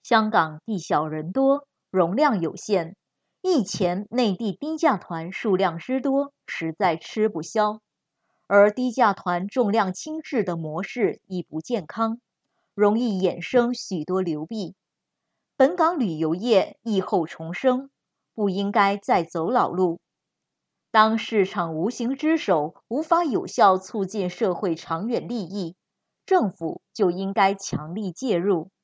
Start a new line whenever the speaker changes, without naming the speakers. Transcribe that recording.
香港地小人多，容量有限，以前内地低价团数量之多，实在吃不消。而低价团重量轻质的模式亦不健康，容易衍生许多流弊。本港旅游业疫后重生，不应该再走老路。当市场无形之手无法有效促进社会长远利益，政府就应该强力介入，